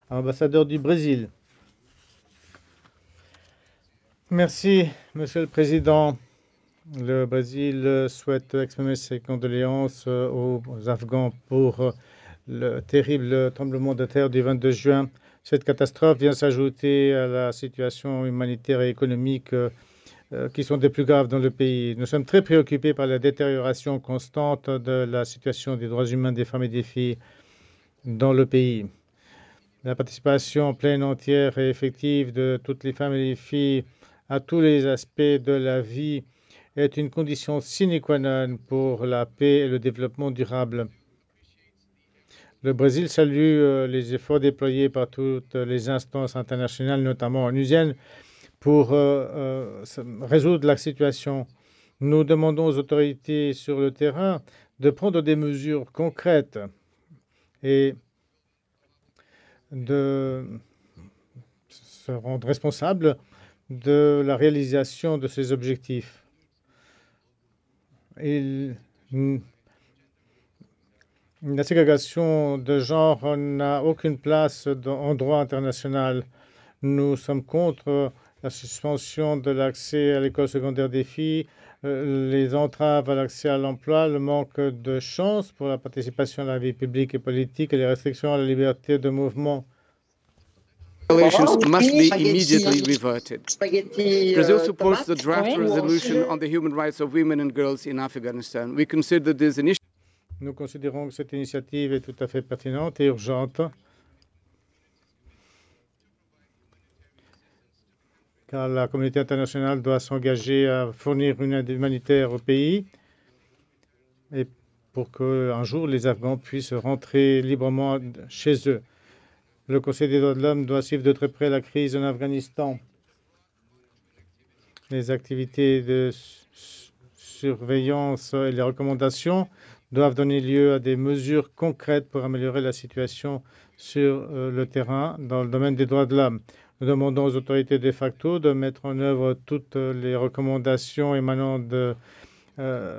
ambassadeur du Brésil. Merci, Monsieur le Président. Le Brésil souhaite exprimer ses condoléances aux Afghans pour le terrible tremblement de terre du 22 juin. Cette catastrophe vient s'ajouter à la situation humanitaire et économique qui sont des plus graves dans le pays. Nous sommes très préoccupés par la détérioration constante de la situation des droits humains des femmes et des filles dans le pays. La participation pleine, entière et effective de toutes les femmes et les filles à tous les aspects de la vie est une condition sine qua non pour la paix et le développement durable. Le Brésil salue les efforts déployés par toutes les instances internationales, notamment onusiennes, pour résoudre la situation. Nous demandons aux autorités sur le terrain de prendre des mesures concrètes et de se rendre responsables de la réalisation de ces objectifs. La ségrégation de genre n'a aucune place en droit international. Nous sommes contre la suspension de l'accès à l'école secondaire des filles, les entraves à l'accès à l'emploi, le manque de chance pour la participation à la vie publique et politique et les restrictions à la liberté de mouvement. Violations must be immediately reverted. Brazil supports the draft resolution on the human rights of women and girls in Afghanistan. We consider this initiative. Nous considérons que cette initiative est tout à fait pertinente et urgente, car la communauté internationale doit s'engager à fournir une aide humanitaire au pays et pour qu'un jour les Afghans puissent rentrer librement chez eux. Le Conseil des droits de l'homme doit suivre de très près la crise en Afghanistan. Les activités de surveillance et les recommandations doivent donner lieu à des mesures concrètes pour améliorer la situation sur le terrain dans le domaine des droits de l'homme. Nous demandons aux autorités de facto de mettre en œuvre toutes les recommandations émanant de